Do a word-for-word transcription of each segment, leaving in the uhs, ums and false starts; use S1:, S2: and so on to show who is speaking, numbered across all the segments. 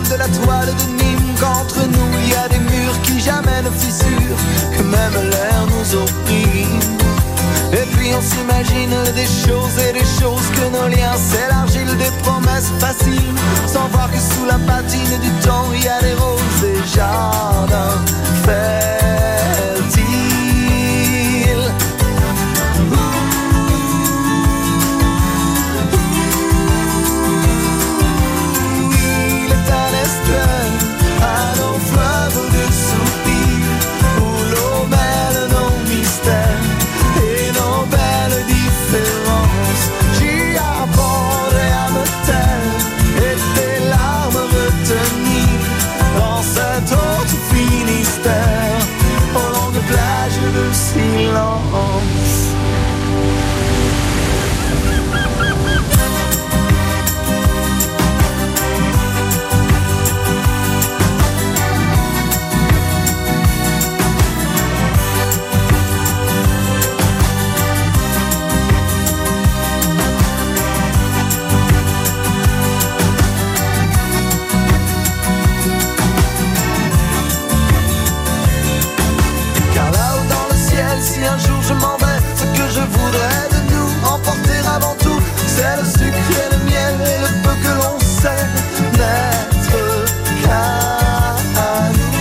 S1: de la toile de Nîmes, qu'entre nous il y a des murs qui jamais ne fissurent, que même l'air nous opprime. Et puis on s'imagine des choses et des choses, que nos liens c'est l'argile des promesses faciles, sans voir que sous la patine du temps il y a des roses et jardins fertiles. Il est un estuaire à nos fleuves de soupirs, où l'eau mêle nos mystères et nos belles différences. J'y apprendrai à me taire et tes larmes retenir dans cette eau tout Finistère, aux longues plages de silence. Si un jour je m'en vais, ce que je voudrais de nous emporter avant tout, c'est le sucre et le miel et le peu que l'on sait n'être qu'à nous.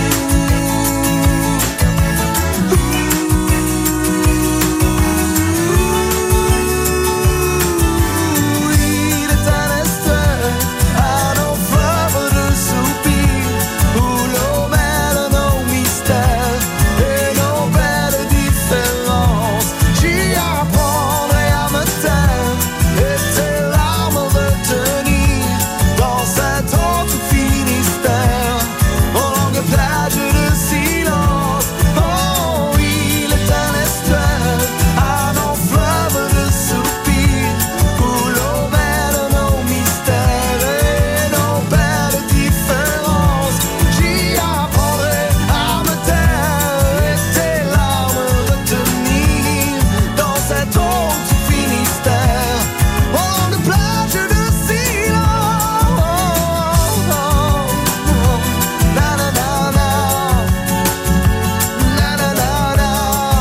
S1: Il est un estuaire à nos fleuves de soupirs, où l'eau mêle nos mystères et nos belles différences. J'y apprendrai à me taire et tes larmes retenir dans cette eau tout Finistère, aux longues plages de silence. Oh, il est un estuaire à nos fleuves de soupirs, où l'eau mêle nos mystères et nos belles différences. J'y apprendrai à me taire et tes larmes retenir dans cette eau tout Finistère, aux longues plages de silence. Na na na na, na na na na,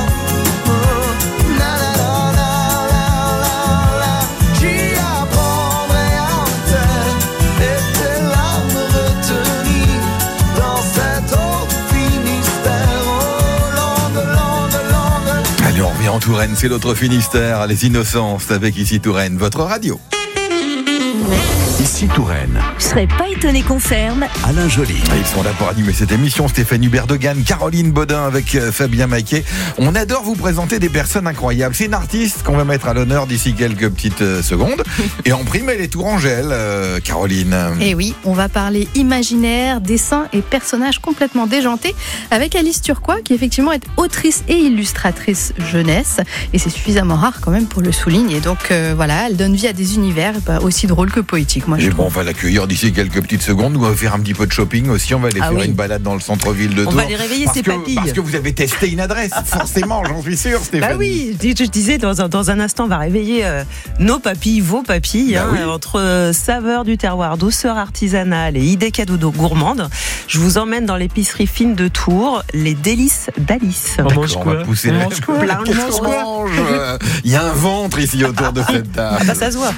S1: na na na na la la. J'y apprendrai à me taire et tes larmes retenir dans cette eau tout Finistère, aux longues, longues, longues.
S2: Allez, on revient en Touraine, c'est l'autre Finistère, les Innocences avec Ici Touraine, votre radio.
S3: Ici Touraine,
S4: Vous serez pas étonné qu'on ferme.
S3: Alain Joly.
S2: Et ils sont là pour animer cette émission, Stéphane Hubert Degan, Caroline Baudin avec euh, Fabien Maquet. On adore vous présenter des personnes incroyables. C'est une artiste qu'on va mettre à l'honneur d'ici quelques petites euh, secondes. Et en prime, elle est tourangelle, euh, Caroline.
S5: Et oui, on va parler imaginaire, dessin et personnages complètement déjantés avec Alice Turquois, qui effectivement est autrice et illustratrice jeunesse. Et c'est suffisamment rare quand même pour le souligner. Donc euh, voilà, elle donne vie à des univers bah, aussi drôles que poétiques, moi je
S2: Et
S5: trouve.
S2: bon, on va l'accueillir d'ici quelques petites secondes. On va faire un petit peu de shopping aussi. On va aller
S6: Ah
S2: faire
S6: oui.
S2: une balade dans le centre-ville de
S6: On
S2: Tours.
S6: va aller réveiller
S2: parce
S6: ses
S2: que,
S6: papilles.
S2: Parce que vous avez testé une adresse, forcément, j'en suis sûr, Stéphanie.
S6: Bah oui, je je disais, dans un, dans un instant, on va réveiller euh, nos papilles, vos papilles,
S2: Bah
S6: hein,
S2: oui.
S6: entre euh, saveur du terroir, douceur artisanale et idées cadeaux d'eau gourmande. Je vous emmène dans l'épicerie fine de Tours, les délices d'Alice.
S2: D'accord, on va pousser
S6: On
S2: la-
S6: mange quoi
S2: Qu'est-ce
S6: On mange
S2: qu'on
S6: quoi
S2: mange Euh, Il y a un ventre ici autour de cette table.
S6: Ah bah ça se voit.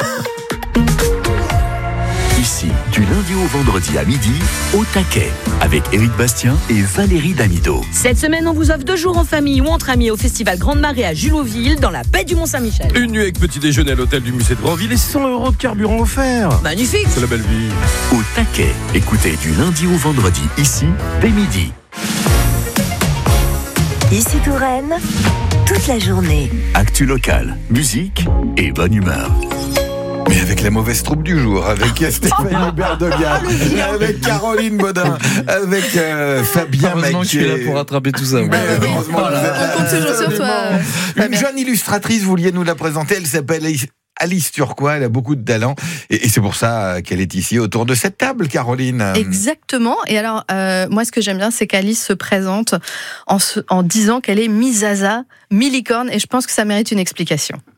S3: Ici, du lundi au vendredi à midi, au taquet, avec Éric Bastien et Valérie Damido.
S4: Cette semaine, on vous offre deux jours en famille ou entre amis au festival Grande Marée à Julotville, dans la baie du Mont-Saint-Michel.
S7: Une nuit avec petit déjeuner à l'hôtel du musée de Grandville et cent euros de carburant offert.
S4: Magnifique.
S7: C'est la belle vie.
S3: Au taquet, écoutez du lundi au vendredi, ici, dès midi.
S8: Ici Touraine, toute la journée.
S3: Actu locale, musique et bonne humeur.
S2: Mais avec la mauvaise troupe du jour, avec Stéphane Hubert Degan, avec Caroline Baudin, avec euh, Fabien
S9: Heureusement que je suis là
S2: Maquet.
S9: pour rattraper tout ça.
S2: Mais heureusement que vous êtes là.
S5: On compte toujours sur toi.
S2: Une
S5: Fabien.
S2: jeune illustratrice, vous vouliez nous la présenter, elle s'appelle Alice Turquois, elle a beaucoup de talent et, et c'est pour ça qu'elle est ici autour de cette table, Caroline.
S5: Exactement. Et alors, euh, moi, ce que j'aime bien, c'est qu'Alice se présente en, se- en disant qu'elle est mi-zaza, mi-licorne, et je pense que ça mérite une explication.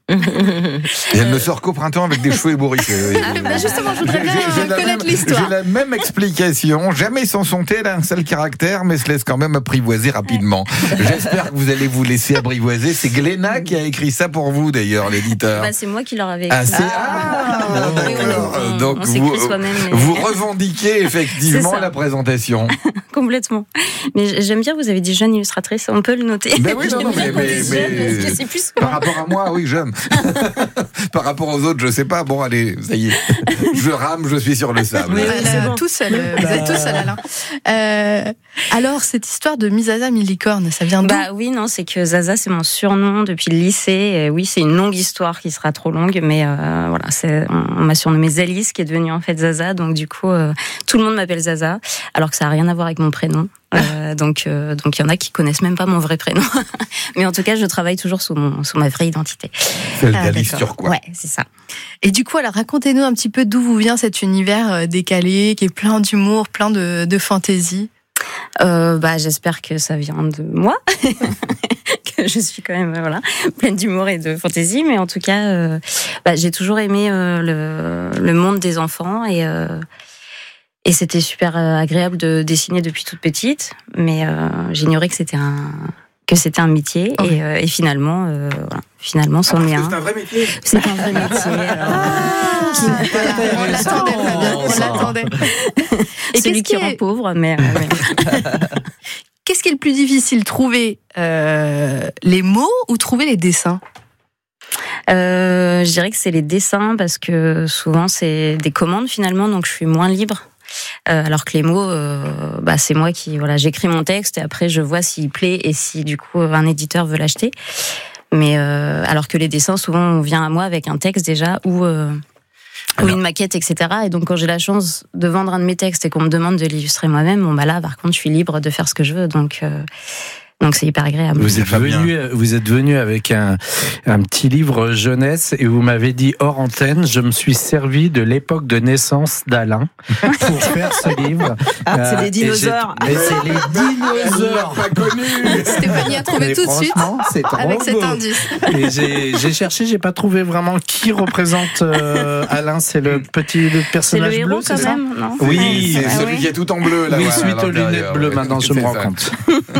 S2: Et elle ne sort qu'au printemps avec des cheveux ébouriffés.
S5: Ah, bah justement, je voudrais bien
S2: J'ai- j'ai la
S5: connaître
S2: même-
S5: l'histoire.
S2: J'ai la même explication. Jamais sans son thé, elle a un seul caractère, mais se laisse quand même apprivoiser rapidement. J'espère que vous allez vous laisser apprivoiser. C'est Glénat qui a écrit ça pour vous, d'ailleurs, l'éditeur.
S4: Bah, c'est moi qui leur avais
S2: Ah,
S4: écrit.
S2: c'est... Ah,
S4: Oui, oui,
S2: d'accord.
S4: on- on-
S2: Donc,
S4: on s'écrit
S2: vous,
S4: soi-même, mais-
S2: vous revendiquez effectivement
S4: C'est ça.
S2: la présentation.
S4: Complètement. Mais j'aime bien, vous avez dit jeune illustratrice, on peut le noter.
S2: Ben oui, non, non, mais,
S4: J'aime bien qu'on
S2: mais,
S4: dise
S2: mais-
S4: jeune, parce que c'est plus que
S2: par
S4: moi.
S2: rapport à moi, oui, jeune. Par rapport aux autres, je sais pas. Bon, allez, ça y est. Je rame, je suis sur le sable.
S6: Oui, oui,
S5: Voilà,
S6: c'est bon.
S5: tout seul, euh, vous êtes tout seul, Alain. Euh, alors, cette histoire de Misaza Milicorne, ça vient d'où?
S4: Bah oui, non, c'est que Zaza, c'est mon surnom depuis le lycée. Et oui, c'est une longue histoire qui sera trop longue, mais euh, voilà, c'est, on, on m'a surnommé Zalis, qui est devenue en fait Zaza. Donc du coup, euh, tout le monde m'appelle Zaza, alors que ça n'a rien à voir avec mon prénom. Euh, donc, euh, donc il y en a qui connaissent même pas mon vrai prénom. Mais en tout cas, je travaille toujours sous mon, sous ma vraie identité.
S2: Celle
S5: Ah,
S2: d'Alice
S5: d'accord.
S2: Turquois.
S4: Ouais, c'est ça.
S5: Et du coup, alors racontez-nous un petit peu d'où vous vient cet univers euh, décalé, qui est plein d'humour, plein de, de fantaisie.
S4: Euh, bah, j'espère que ça vient de moi, que je suis quand même euh, voilà pleine d'humour et de fantaisie, mais en tout cas, euh, bah, j'ai toujours aimé euh, le, le monde des enfants et euh, et c'était super euh, agréable de dessiner depuis toute petite, mais euh, j'ignorais que c'était un que c'était un métier
S5: Oh.
S4: et, euh, et finalement, euh, voilà, finalement, c'en est un.
S2: C'est un vrai métier.
S4: C'est un vrai métier. alors,
S5: Ah, voilà, on l'attendait, Fabien, on l'attendait. Et
S4: celui
S5: qu'est-ce
S4: qui
S5: qui
S4: rend
S5: est-
S4: pauvre, mais euh, ouais.
S5: Qu'est-ce qui est le plus difficile, trouver euh, les mots ou trouver les dessins?
S4: Euh, je dirais que c'est les dessins parce que souvent c'est des commandes finalement, donc je suis moins libre. Euh, alors que les mots, euh, bah, c'est moi qui voilà, j'écris mon texte et après je vois s'il plaît et si du coup un éditeur veut l'acheter. Mais euh, alors que les dessins, souvent on vient à moi avec un texte déjà ou euh, ou une maquette, et cetera. Et donc quand j'ai la chance de vendre un de mes textes et qu'on me demande de l'illustrer moi-même, bon bah là par contre je suis libre de faire ce que je veux, donc euh, donc c'est hyper agréable.
S9: Vous êtes
S2: Fabien.
S9: venu, vous êtes venu avec un, un petit livre jeunesse et vous m'avez dit hors antenne, je me suis servi de l'époque de naissance d'Alain pour faire ce livre.
S6: Ah, c'est
S9: Euh,
S6: des
S9: et
S6: dinosaures.
S9: j'ai- Mais c'est les dinosaures.
S2: Pas connu.
S5: Stéphanie a trouvé
S9: Mais
S5: tout de suite
S9: franchement, c'est trop
S5: avec cet
S9: beau.
S5: indice.
S9: Et j'ai, j'ai cherché, j'ai pas trouvé vraiment qui représente euh, Alain. C'est le petit le
S4: C'est le
S9: personnage
S4: héros
S9: bleu,
S4: quand
S9: c'est ça?
S4: même, non?
S9: Oui,
S2: C'est
S4: Ah
S2: celui
S4: oui.
S2: qui est tout en bleu, là.
S9: Oui,
S2: voilà,
S9: suite
S2: à
S9: aux lunettes
S2: l'intérieur,
S9: bleues,
S2: ouais.
S9: maintenant je me
S2: C'est
S9: rends
S2: ça.
S9: compte.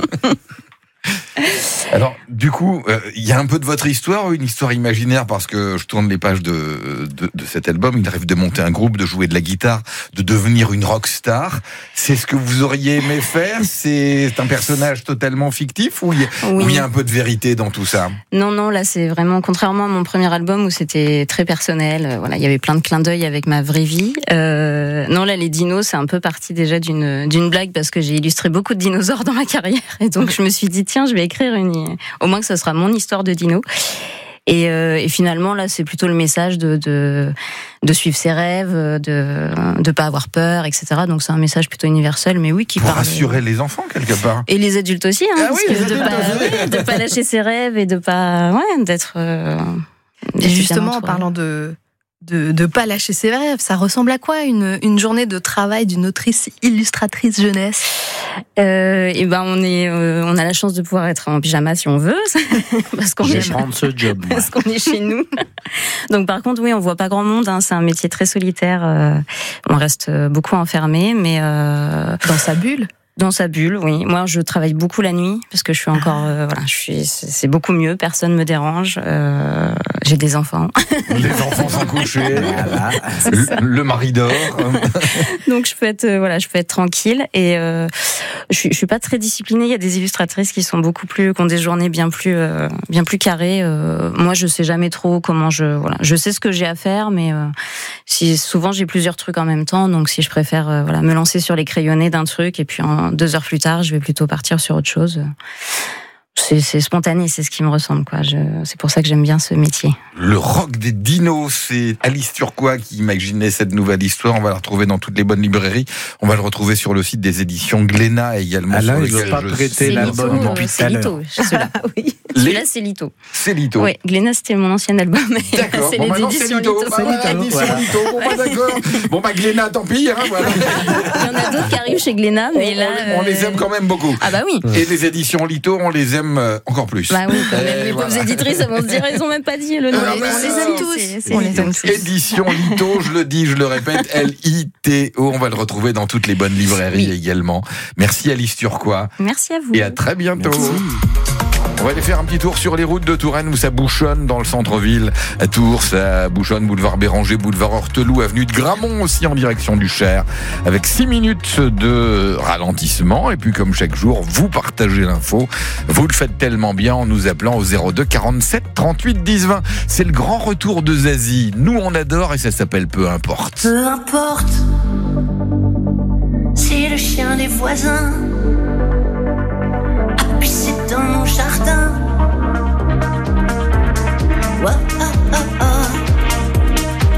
S2: Alors, du coup, euh, il y a un peu de votre histoire, une histoire imaginaire, parce que je tourne les pages de, de, de cet album. Il rêve de monter un groupe, de jouer de la guitare, de devenir une rock star. C'est ce que vous auriez aimé faire? C'est un personnage totalement fictif ou il y, a-
S4: Oui.
S2: ou il y a un peu de vérité dans tout ça?
S4: Non, non, là c'est vraiment contrairement à mon premier album où c'était très personnel. euh, Voilà, il y avait plein de clins d'œil avec ma vraie vie. Euh, non, là les dinos, c'est un peu parti déjà d'une d'une blague parce que j'ai illustré beaucoup de dinosaures dans ma carrière et donc je me suis dit tiens, je vais écrire une, au moins que ce sera mon histoire de dino. Et, euh, et finalement là, c'est plutôt le message de de, de suivre ses rêves, de de pas avoir peur, et cetera. Donc c'est un message plutôt universel, mais oui qui
S2: Pour
S4: parle.
S2: rassurer les enfants, quelque part.
S4: Et les adultes aussi, hein,
S2: Ah
S4: parce
S2: oui,
S4: que
S2: les
S4: de
S2: adultes
S4: pas,
S2: aussi.
S4: ouais, de pas lâcher ses rêves et de pas, ouais, d'être. euh,
S5: Et
S4: d'être
S5: justement,
S4: bien
S5: en
S4: entouré.
S5: parlant de de de pas lâcher ses rêves, ça ressemble à quoi une une journée de travail d'une autrice illustratrice jeunesse?
S4: Euh, et ben on est, euh, on a la chance de pouvoir être en pyjama si on veut, parce qu'on
S9: Je
S4: est
S9: vais prendre ce job. moi.
S4: parce qu'on est chez nous. Donc par contre, oui, on voit pas grand monde. Hein, c'est un métier très solitaire. euh, on reste euh, beaucoup enfermé, mais euh,
S5: Dans sa bulle?
S4: dans sa bulle, oui. Moi, je travaille beaucoup la nuit parce que je suis encore, euh, voilà, je suis, c'est c'est beaucoup mieux. Personne me dérange. Euh, j'ai des enfants,
S2: Les enfants sont couchés. Le, le mari dort.
S4: donc je peux être, euh, voilà, je peux être tranquille. Et euh, je suis, je suis pas très disciplinée. Il y a des illustratrices qui sont beaucoup plus, qui ont des journées bien plus, euh, bien plus carrées. Euh, moi, je sais jamais trop comment je, voilà, je sais ce que j'ai à faire, mais euh, si souvent j'ai plusieurs trucs en même temps, donc si je préfère, euh, voilà, me lancer sur les crayonnés d'un truc et puis en deux heures plus tard, je vais plutôt partir sur autre chose. C'est, c'est spontané, c'est ce qui me ressemble, quoi. Je, c'est pour ça que j'aime bien ce métier.
S2: Le rock des dinos, c'est Alice Turquois qui imaginait cette nouvelle histoire. On va la retrouver dans toutes les bonnes librairies. On va le retrouver sur le site des éditions Glénat également.
S9: Alain,
S2: sur
S9: il veut
S2: lequel
S9: pas
S2: je
S9: prêter
S2: sais-
S9: l'album
S4: Lito,
S9: depuis
S4: euh,
S9: tout
S4: c'est
S9: à l'heure.
S4: Lito, celui-là.
S6: oui.
S4: Celui-là, c'est Lito.
S2: C'est Lito.
S4: Oui, Glénat, c'était mon ancien album.
S2: D'accord.
S4: c'est
S2: Bon,
S4: les
S2: maintenant, c'est
S4: éditions
S2: Lito.
S4: Lito.
S2: Bah, voilà, édition
S9: voilà.
S2: Lito. Bon, bah, d'accord. Bon, bah, Glénat, tant pis, hein, voilà.
S4: Il y en a d'autres qui arrivent chez Glénat, mais
S2: on,
S4: là.
S2: on les- on les
S4: euh,
S2: aime quand même beaucoup.
S4: Ah bah oui.
S2: Et les éditions Lito, on les aime euh, encore plus.
S4: Bah oui, quand même,
S2: Et
S4: les
S2: voilà.
S4: pauvres éditrices, elles vont se dire, ils ont même pas dit le nom.
S2: Alors,
S5: on
S2: mais
S5: les
S2: ça,
S5: aime tous.
S4: c'est- c'est-
S5: On les aime
S4: c'est-
S5: tous.
S2: Édition Lito, je le dis, je le répète, L I T O. On va le retrouver dans toutes les bonnes librairies
S4: Oui.
S2: également. Merci Alice Turquois
S4: Merci à vous.
S2: et à très bientôt.
S9: Merci.
S2: On va aller faire un petit tour sur les routes de Touraine où ça bouchonne dans le centre-ville. À Tours, ça bouchonne boulevard Béranger, boulevard Horteloup, avenue de Gramont aussi en direction du Cher. Avec six minutes de ralentissement. Et puis comme chaque jour, vous partagez l'info. Vous le faites tellement bien en nous appelant au zéro deux quarante-sept trente-huit dix vingt. C'est le grand retour de Zazie. Nous on adore et ça s'appelle Peu importe.
S10: Peu importe si le chien des voisins a pissé dans mon jardin. Oh, oh, oh, oh.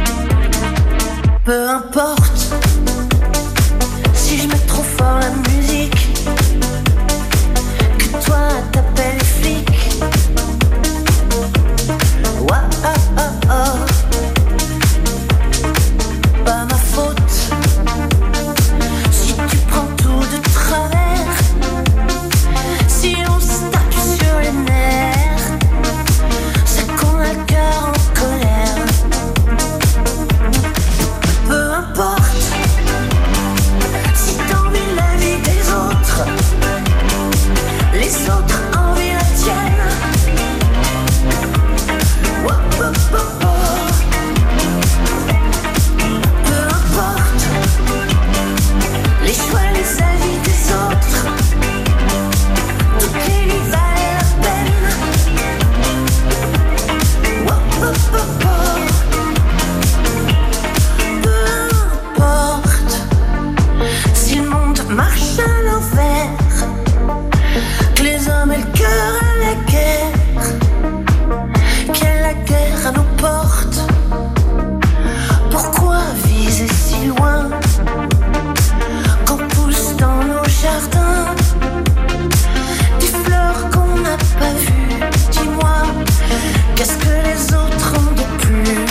S10: Peu importe si je mets trop fort la musique, que toi t'appelles les flics. Oh, oh, oh, oh. Pas ma faute si tu prends tout de travers, si on se tape sur les nerfs, ça qu'on a le cœur en colère. Peu importe si t'envies la vie des autres, les autres envient la tienne. Oh, oh, oh, oh. Les choix, les avis des autres, toutes les vies valent la peine. Oh, oh, oh, oh. Peu importe si le monde marche à l'envers, que les hommes aient le cœur à la guerre, qu'il y ait la guerre à nos portes. Pourquoi viser si loin quand pousse dans nos jardins des fleurs qu'on n'a pas vues? Dis-moi, qu'est-ce que les autres ont de plus?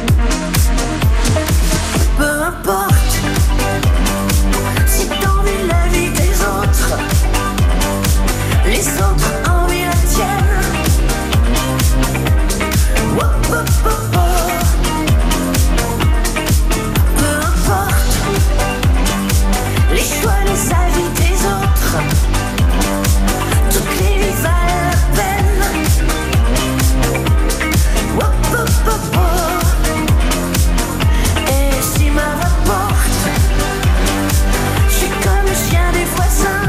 S10: Peu importe si t'envies la vie des autres, les autres envient la tienne. Oh, oh, oh, oh. Les choix, les avis des autres, toutes les vies valent la peine. Oh, oh, oh, oh. Et si ma rapporte, je suis comme le chien des voisins,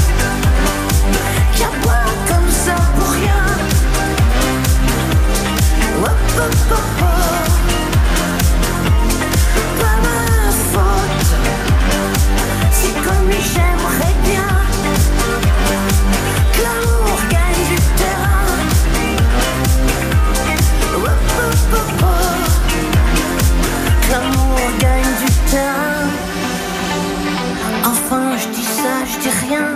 S10: qui aboie comme ça pour rien. Oh, oh, oh, oh. Pas ma faute si comme lui j'aimerais bien que l'amour gagne du terrain. Oh, oh, oh, oh. Que l'amour gagne du terrain. Enfin je dis ça, je dis rien.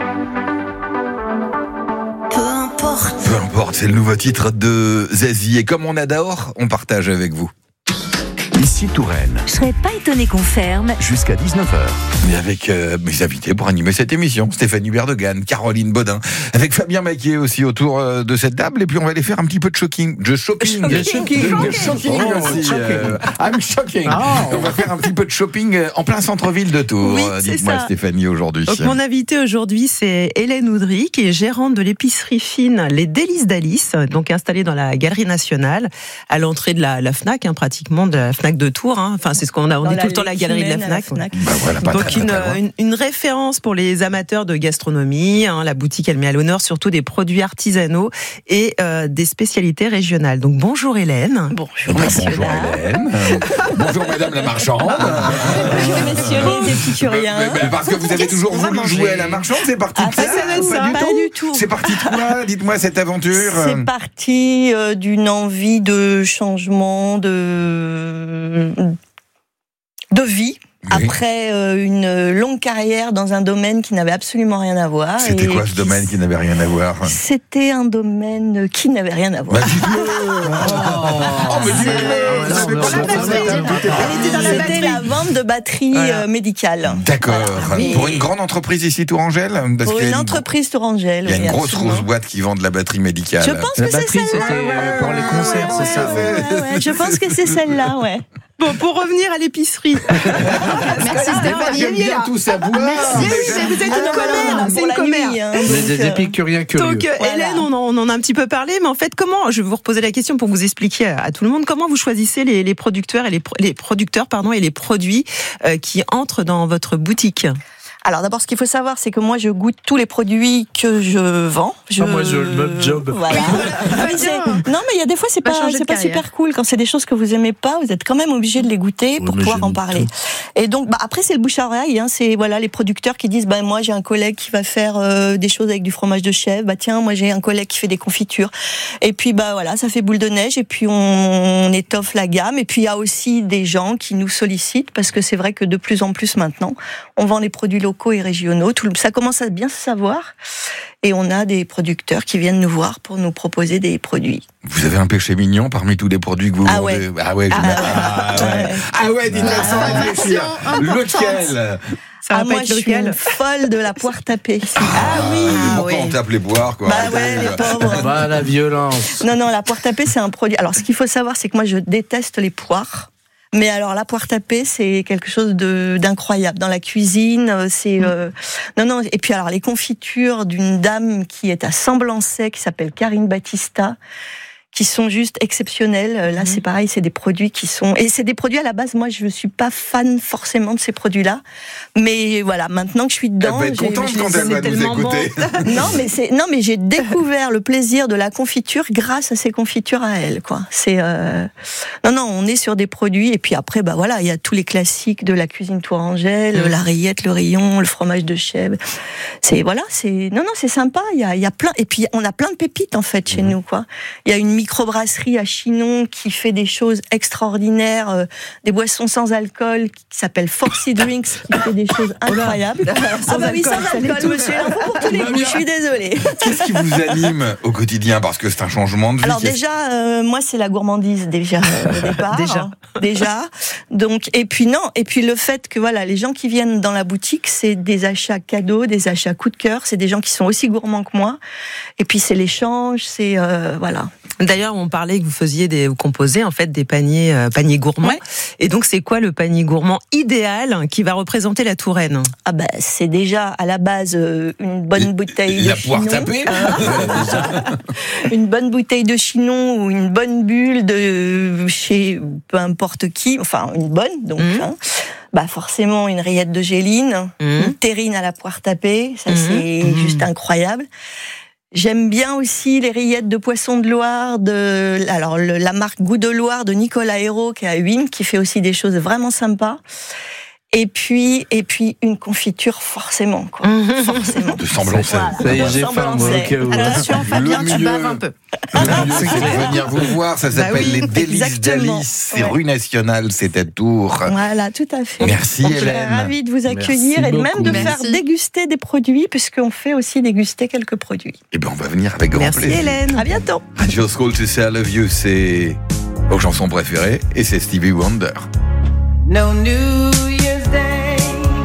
S10: Peu importe.
S2: Peu importe, c'est le nouveau titre de Zazie. Et comme on adore, on partage avec vous.
S3: Ici Touraine,
S8: Je serais pas étonnée qu'on ferme.
S3: jusqu'à dix-neuf heures.
S2: Mais avec euh, mes invités pour animer cette émission, Stéphanie Berdegan, Caroline Baudin, avec Fabien Maquier aussi autour euh, de cette table. Et puis on va aller faire un petit peu de shocking, de shopping,
S9: De shopping.
S2: de, de shopping
S9: Oh,
S2: aussi.
S9: shocking.
S2: euh, I'm shocking.
S9: Ah.
S2: On va faire un petit peu de shopping euh, en plein centre-ville de Tours.
S6: Oui,
S2: Euh,
S6: c'est
S2: Dites-moi
S6: ça.
S2: Stéphanie aujourd'hui.
S6: Donc mon invitée aujourd'hui, c'est Hélène Oudry, qui est gérante de l'épicerie fine Les Délices d'Alice, donc installée dans la Galerie Nationale, à l'entrée de la, la Fnac, hein, pratiquement de la Fnac de Tours. Hein. Enfin, c'est ce qu'on a. On
S11: Dans
S6: dit
S11: la
S6: tout le temps la Galerie de la
S11: Léchimène à la
S6: Fnac.
S11: Fnac.
S2: Bah voilà, pas
S6: Donc
S2: très,
S6: une,
S2: très loin.
S6: une, une référence pour les amateurs de gastronomie. Hein. La boutique, elle met à l'honneur surtout des produits artisanaux et euh, des spécialités régionales. Donc bonjour Hélène.
S11: Bonjour,
S2: Bah,
S11: messieurs.
S2: bonjour Hélène. Euh, bonjour Madame la marchande.
S11: Bonjour, messieurs les épicuriens.
S2: Mais- mais parce que vous avez
S6: Qu'est-ce
S2: toujours
S6: qu'on va
S2: voulu
S6: manger
S2: jouer à la marchande, c'est parti
S11: Ah,
S2: de
S11: pas
S2: ça,
S11: ça,
S2: ou
S11: ça,
S2: pas, du
S11: pas
S2: tout
S11: du tout.
S2: C'est parti de quoi? Dites-moi cette aventure.
S11: C'est parti euh, d'une envie de changement, de, de vie. après euh, une longue carrière dans un domaine qui n'avait absolument rien à voir.
S2: C'était
S11: et
S2: quoi ce
S11: qui-
S2: domaine qui n'avait rien à voir?
S11: C'était un domaine qui n'avait rien à voir.
S2: Bah, dites-le. Oh, mais dites-le. Vous savez pas
S9: non,
S2: comment
S9: non,
S2: ça
S9: non,
S2: va.
S9: non,
S2: Tout est
S9: non,
S2: parti.
S11: C'était dans la C'était la vente de batteries euh, médicales.
S2: D'accord.
S11: Voilà.
S2: Pour une grande entreprise ici, Tourangelle? Parce
S11: Pour
S2: qu'il y a
S11: une
S2: une-
S11: entreprise Tourangelle.
S2: Il y a une
S11: oui,
S2: grosse
S11: absolument.
S2: grosse boîte qui vend de la batterie médicale.
S11: Je pense
S9: La
S11: que c'est
S9: batterie,
S11: celle-là.
S9: c'était euh, pour les concerts, c'est ça.
S11: Ouais, ouais, je pense que c'est celle-là, ouais.
S6: Bon, pour revenir à l'épicerie.
S5: Merci Stéphanie.
S2: J'aime bien tout savoir.
S6: Mais oui, mais vous êtes une commère, c'est
S11: Pour
S6: une
S11: la
S6: commère.
S11: nuit, hein,
S9: Mais
S11: donc,
S9: des
S11: euh,
S9: épicuriens curieux.
S6: Donc, euh,
S11: Voilà.
S6: Hélène, on en, on en a un petit peu parlé, mais en fait, comment, je vais vous reposer la question pour vous expliquer à, à tout le monde, comment vous choisissez les, les producteurs et les, pro- les producteurs, pardon, et les produits euh, qui entrent dans votre boutique?
S11: Alors d'abord, ce qu'il faut savoir, c'est que moi, je goûte tous les produits que je vends. Je...
S9: Ah, moi, je- le même job.
S11: Voilà. Mais c'est- non, mais il y a des fois, c'est
S5: Pas
S11: pas,
S5: changer
S11: c'est
S5: de
S11: pas
S5: carrière.
S11: super cool quand c'est des choses que vous aimez pas. Vous êtes quand même obligé de les goûter pour
S9: mais
S11: pouvoir en
S9: j'aime
S11: parler. Et donc, bah, après, c'est le bouche à oreille. Hein, c'est voilà les producteurs qui disent, bah moi, j'ai un collègue qui va faire euh, des choses avec du fromage de chèvre. Bah tiens, moi, j'ai un collègue qui fait des confitures. Et puis, bah voilà, ça fait boule de neige. Et puis, on, on étoffe la gamme. Et puis, il y a aussi des gens qui nous sollicitent parce que c'est vrai que de plus en plus maintenant, on vend les produits locaux et régionaux. Tout le- ça commence à bien se savoir. Et on a des producteurs qui viennent nous voir pour nous proposer des produits.
S2: Vous avez un péché mignon parmi tous les produits que vous
S11: Ah
S2: vendez?
S11: ouais.
S2: Ah ouais, je-
S11: Ah,
S2: ah ouais.
S11: ouais.
S2: Ah ouais, dites-le sans réfléchir. Lequel?
S6: Ça
S11: Ah,
S6: va
S11: moi,
S6: pas
S11: je
S6: être
S11: suis
S6: lequel?
S11: une folle de la poire tapée.
S2: Ah oui. Pourquoi
S11: ouais.
S2: on tape les poires, quoi?
S11: Bah
S2: Arrêtez.
S11: ouais, les pauvres.
S9: Bah, la violence.
S11: Non, non, la poire tapée, c'est un produit. Alors, ce qu'il faut savoir, c'est que moi, je déteste les poires. Mais alors, la poire tapée, c'est quelque chose de d'incroyable. Dans la cuisine, euh, c'est... euh, Non, non, et puis alors, les confitures d'une dame qui est à Semblançay, qui s'appelle Karine Battista, qui sont juste exceptionnels. Là, c'est pareil, c'est des produits qui sont... Et c'est des produits, à la base, moi, je ne suis pas fan forcément de ces produits-là. Mais voilà, maintenant que je suis dedans...
S2: Elle va être
S11: j'ai-
S2: contente
S11: je
S2: quand
S11: les
S2: elle
S11: aime
S2: va nous
S11: tellement
S2: écouter.
S11: bons. Non, mais c'est non, mais j'ai découvert le plaisir de la confiture grâce à ces confitures à elle, quoi. C'est euh... non, non, on est sur des produits et puis après, bah voilà, il y a tous les classiques de la cuisine tourangelle, la rillette, le rayon, le fromage de chèvre. C'est voilà, c'est non, non, c'est sympa. Il y a, il y a plein et puis on a plein de pépites en fait chez nous, quoi. Il y a une microbrasserie à Chinon qui fait des choses extraordinaires, euh, des boissons sans alcool qui s'appelle Forcy Drinks, qui fait des choses incroyables. Ah bah oui, sans alcool, monsieur. Il en faut pour tous les goûts. Je suis désolée.
S2: Qu'est-ce qui vous anime au quotidien? Parce que c'est un changement de vie.
S11: Alors
S2: Qu'est-ce-
S11: déjà, euh, moi c'est la gourmandise déjà euh, au départ.
S6: Déjà.
S11: hein. déjà. Donc et puis non, et puis le fait que voilà, les gens qui viennent dans la boutique, c'est des achats cadeaux, des achats coup de cœur. C'est des gens qui sont aussi gourmands que moi. Et puis c'est l'échange, c'est euh, voilà.
S6: D'ailleurs, on parlait que vous faisiez des, vous composez en fait des paniers, euh, paniers gourmands.
S11: Ouais.
S6: Et donc, c'est quoi le panier gourmand idéal qui va représenter la Touraine?
S11: Ah ben c'est déjà à la base euh, une bonne bouteille
S2: La
S11: de
S2: poire
S11: Chinon.
S2: tapée?
S11: Une bonne bouteille de Chinon ou une bonne bulle de chez peu importe qui, enfin une bonne donc.
S6: Mhm.
S11: Hein. Bah forcément une rillette de géline,
S6: Mhm.
S11: une terrine à la poire tapée, ça
S6: Mhm.
S11: c'est
S6: Mhm.
S11: juste incroyable. J'aime bien aussi les rillettes de poisson de Loire de alors le- la marque Goût de Loire de Nicolas Hérault qui est à Huym qui fait aussi des choses vraiment sympas. Et puis et puis une confiture forcément quoi. Forcément.
S2: De Semblançay.
S9: Ça y est, j'ai faim, moi, au cas où.
S5: Attention, Fabien,
S2: Le
S5: tu
S2: mieux.
S5: baves un peu.
S2: Le mieux, c'est de venir vous voir. Ça s'appelle
S11: Bah oui,
S2: les Délices
S11: exactement.
S2: d'Alice. C'est
S11: Ouais.
S2: rue Nationale, c'est à Tours.
S11: Voilà, tout à fait.
S2: Merci,
S11: On serait
S2: Hélène.
S11: ravis de vous accueillir
S9: Merci
S11: et de même
S9: beaucoup.
S11: de
S5: Merci.
S11: faire déguster des produits, puisqu'on fait aussi déguster quelques produits.
S2: Eh bien, on va venir avec grand
S6: Merci
S2: plaisir.
S6: Hélène.
S11: À bientôt.
S2: I Just Call to Say I Love You, c'est vos chansons préférées et c'est Stevie Wonder.
S1: No New Year's Day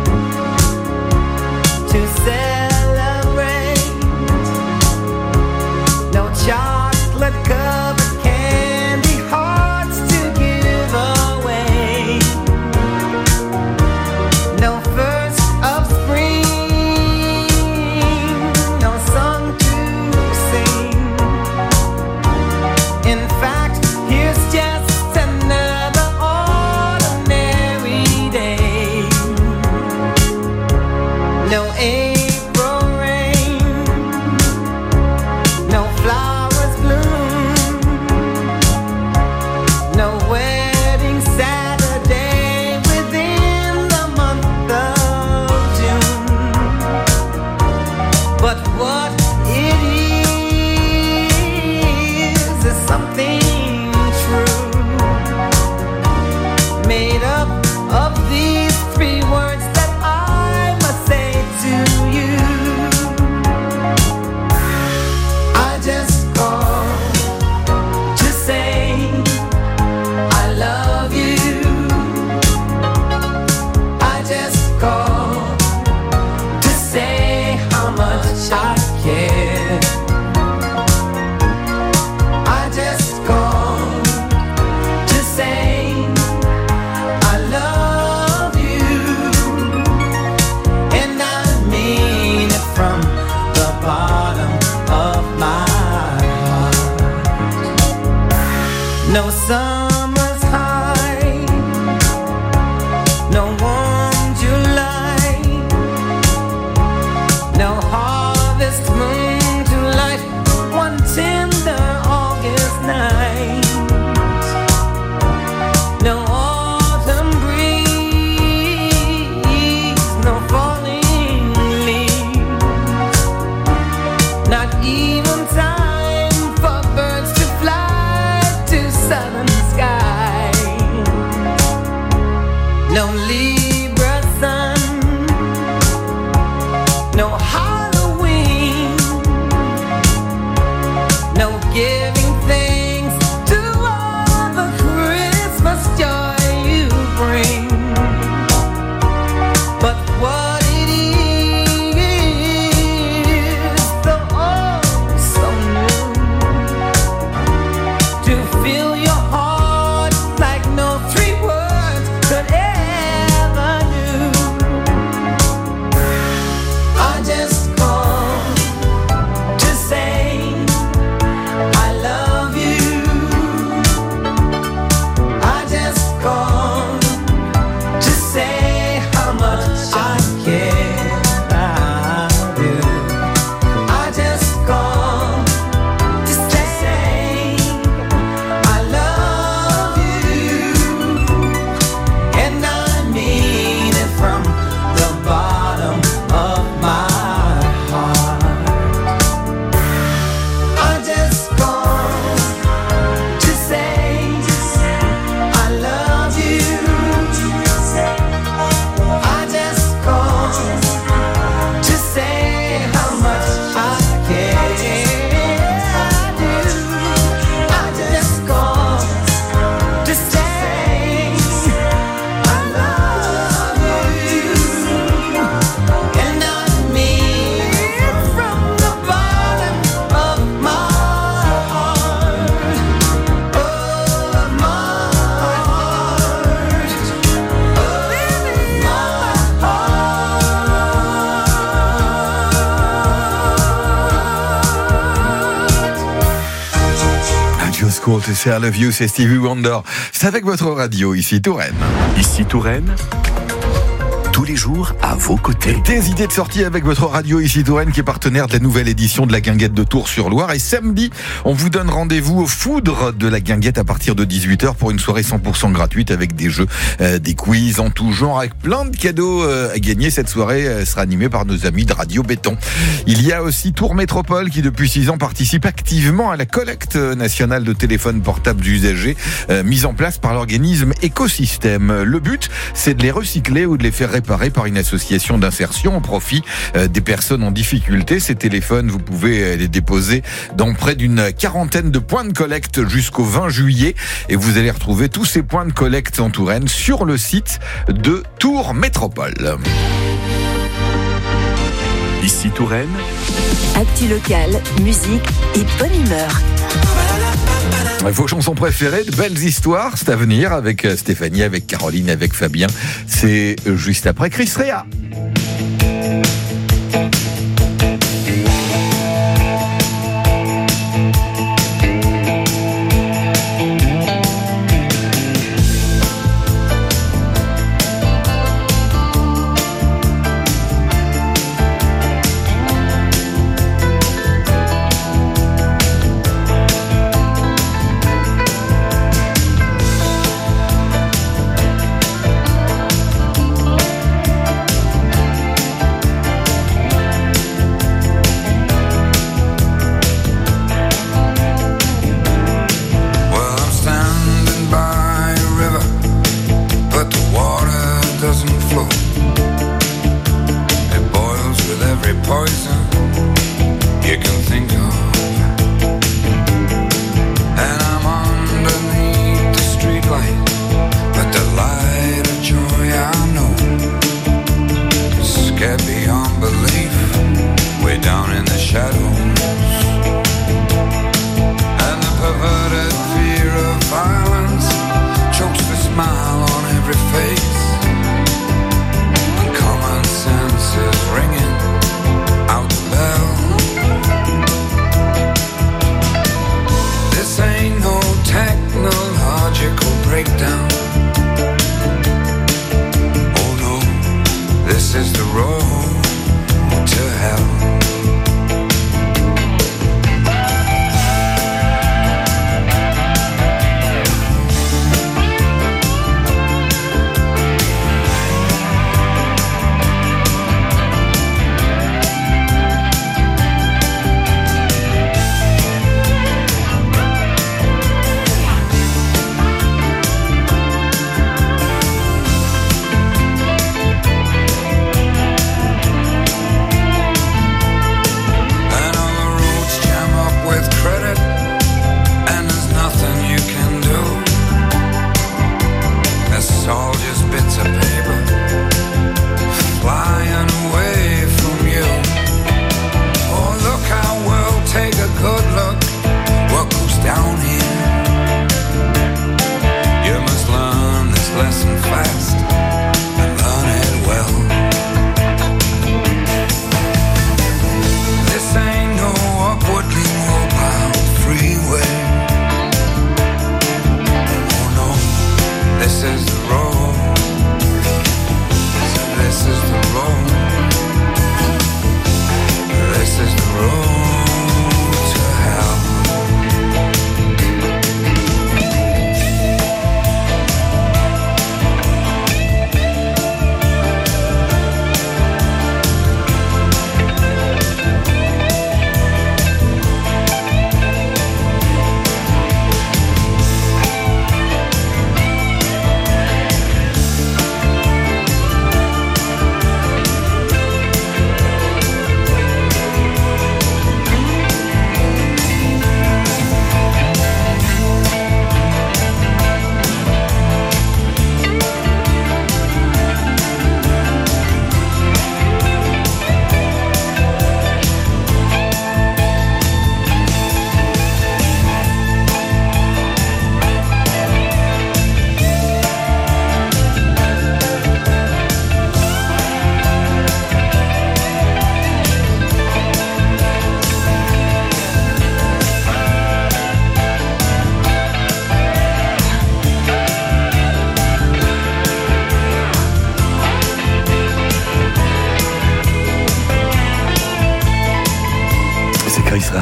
S1: to celebrate. No chocolate covered candy hearts to give away. No first of spring, no song to sing. In fact, here's just another ordinary day. No summer's high, no warm July, no harvest moon to light one tender August night, no autumn breeze, no falling leaves, not even time for birds to fly to southern sky. No Libra sun, no Halloween, no giving thanks to all the Christmas joy you bring. But what it is, the oh so new, to fill your heart like no three words could ever do. I just called to say I love you. I just called to say how much I care about you. I just called to say I love you, and I mean it from the bottom of my heart. I just called to say I love you. I just called to say how much I care. I do. I just called to say I love you, and I mean it from the bottom of my heart, of my heart,
S2: I just call to say I love you, c'est Stevie Wonder. C'est avec votre radio ici Touraine.
S3: Ici Touraine, tous les jours à vos côtés.
S2: Des idées de sortie avec votre radio ici Touraine qui est partenaire de la nouvelle édition de la Guinguette de Tours-sur-Loire. Et samedi, on vous donne rendez-vous au Foudre de la Guinguette à partir de dix-huit heures pour une soirée cent pour cent gratuite avec des jeux, euh, des quiz en tout genre, avec plein de cadeaux euh, à gagner. Cette soirée euh, sera animée par nos amis de Radio Béton. Il y a aussi Tours Métropole qui depuis six ans participe activement à la collecte nationale de téléphones portables usagés euh, mise en place par l'organisme Écosystème. Le but, c'est de les recycler ou de les faire réparer par une association d'insertion au profit euh, des personnes en difficulté. Ces téléphones, vous pouvez euh, les déposer dans près d'une quarantaine de points de collecte jusqu'au vingt juillet et vous allez retrouver tous ces points de collecte en Touraine sur le site de Tours Métropole.
S3: Ici Touraine,
S8: Actu locale, musique et bonne humeur.
S2: Vos chansons préférées, de belles histoires, c'est à venir avec euh, Stéphanie, avec Caroline, avec Fabien. C'est euh, juste après Chris Rea.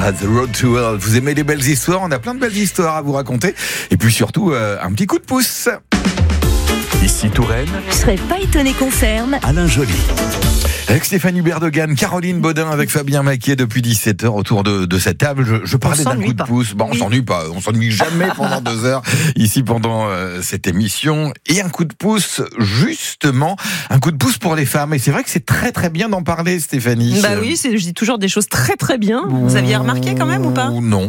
S2: Ah, The Road to World. Vous aimez les belles histoires? On a plein de belles histoires à vous raconter. Et puis surtout, euh, un petit coup de pouce.
S3: Ici Touraine,
S8: Je serais pas étonné qu'on ferme.
S3: Alain Joly.
S2: Avec Stéphanie Berdegan, Caroline Baudin, avec Fabien Maquier depuis dix-sept heures autour de, de cette table. Je, je parlais d'un
S11: s'ennuie
S2: coup de
S11: pas.
S2: pouce. Bon, on
S11: Oui.
S2: s'ennuie pas. On s'ennuie jamais pendant deux heures ici pendant euh, cette émission. Et un coup de pouce, justement, un coup de pouce pour les femmes. Et c'est vrai que c'est très très bien d'en parler, Stéphanie.
S6: Bah oui, c'est, je dis toujours des choses très très bien. Vous aviez remarqué quand même ou pas?
S2: Non.